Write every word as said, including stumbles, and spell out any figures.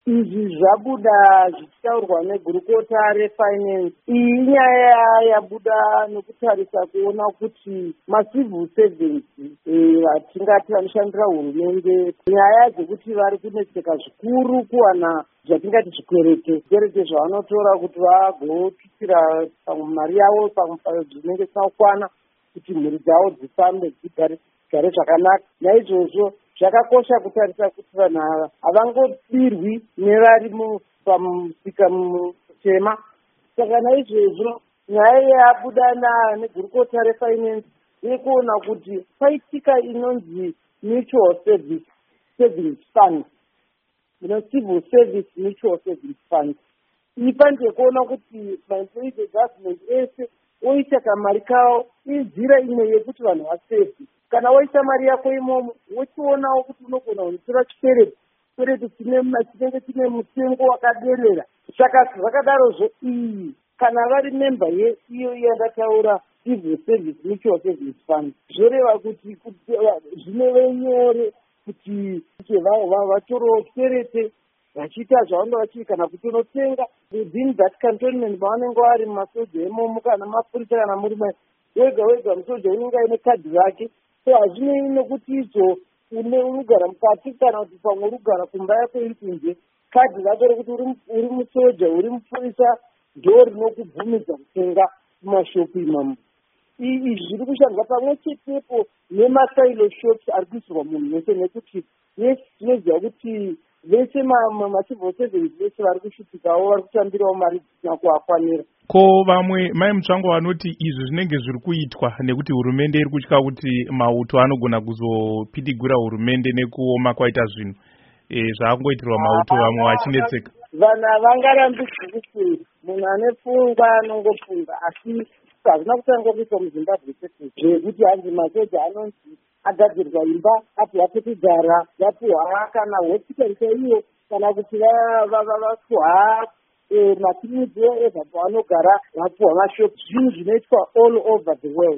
izvi zvabuda zvichitaurwa negurukota refinance. Iyi inyaya yabuda nekutarisa kuona kuti macivil servants vatingati vanoshandira hurumende, nyaya dzekuti vari kunetseka zvikuru kuwana zvatingati zvikwerete zvikwerete zvavanotora kuti vagotutsira pamwe mari yavo pamwe zvinenge zvisakwana kuti mhuri dzavo dzifambe dzigare zvakanaka. Naizvozvo zvakakosha kutarisa kuti vanhu ava havangodirwi nevari pamusika mutema. Saka naizvozvo nyaya yabuda negurukota refinance yekuona kuti paitika inonzi mutual service savings fund, ino civil service mutual savings fund. Iyi fund yekuona kuti maemployees egovernment ese oisa kamari kawo inzira imwe yekuti vanhu vasefi. Kana waisa mari yako imomo wochionawo kuti unogona kunotora chikwereti chikwereti chinenge chine mutengo wakaderera. Saka zvakadarozvo iyi kana vari memba yeiyo yandataura civil service mutual savings fund, zvoreva kuti zvinove nyore kuti vatorowo chikwerete vachiita zvavanga vachii kana kuti unotenga within that cantonment mavanenge vari mumasoja emomo kana mapurisa kana murume wega wega musoja unenge aine kadhi rake. So hazvinei nekuti idzo unogara mukati kana kuti pamwe urigara kumba yako iri kunze, kadhi rako rekuti uri musoja uri mupurisa ndo rinokubvumidza kutenga mumashopu imomo. Izvi zviri kushandwa pamwe chetepo nemasailo shops ari kuisirwa munhu wese, nekuti yes tinoziva kuti vese macivil servants vese vari kushuphikawo vari kutambirawo mari dzisina kuakwanira. Ko vamwe mai mutsvango vanoti izvi zvinenge zviri kuitwa nekuti hurumende iri kutya kuti mauto anogona kuzopidigura hurumende nekuoma kwaita zvinhu e, zvakungoitirwa mauto vamwe vachinetseka. Vanhu havangarambi zvikusei, munhu ane pfungwa anongofunga, asi hazvina kutanga kuitwa muZimbabwe chete zvekuti hanzi masoja anonzi agadzirwa imba apiwa pekugara, vapiwa kana hospital chaiyo, kana kuti vapiwa makiriniki ega pavanogara, vapiwa mashopu. Zvinhu zvinoitwa all over the world.